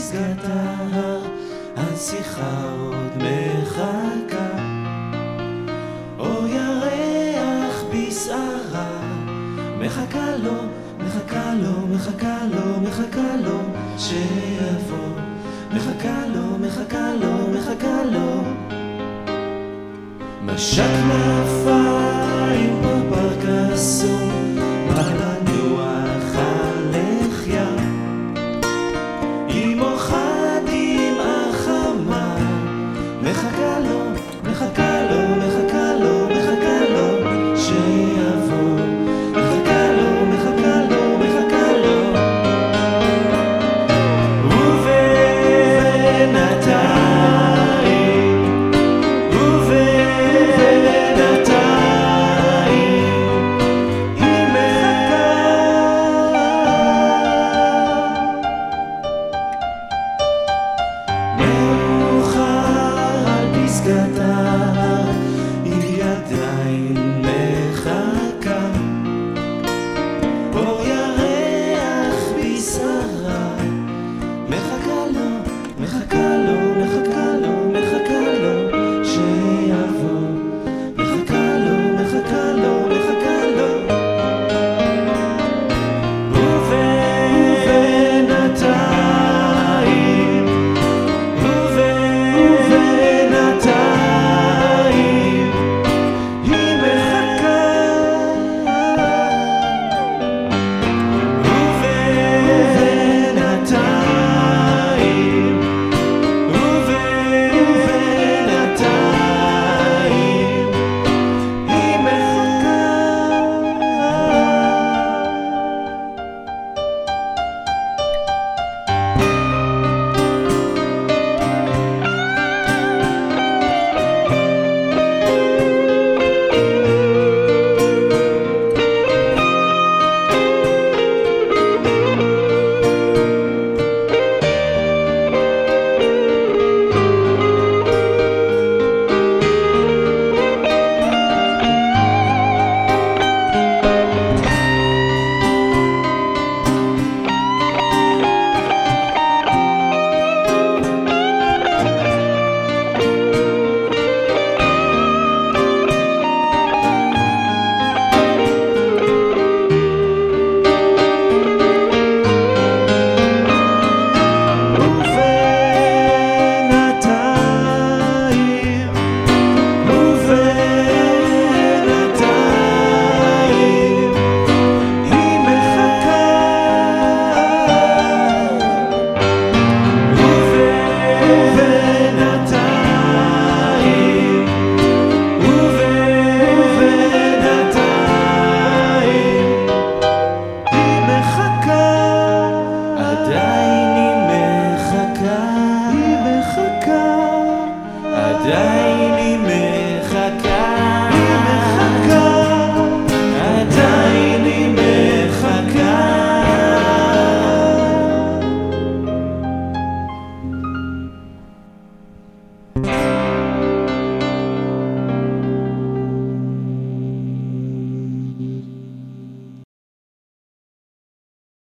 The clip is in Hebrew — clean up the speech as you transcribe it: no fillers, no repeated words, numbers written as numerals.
פסגת ההר, השיחה עוד מחכה. אור ירח בשערה, מחכה לו, מחכה לו, מחכה לו, מחכה לו שיבוא. מחכה לו, מחכה לו, מחכה לו. משק כנפיים בפארק קסום, בא לנוח הלחיה. אמו חדימה חמה, מחכה לו, מחכה לו, מחכה לו, מחכה לו שיבוא. מחכה לו, מחכה לו, מחכה לו. פסגת ההר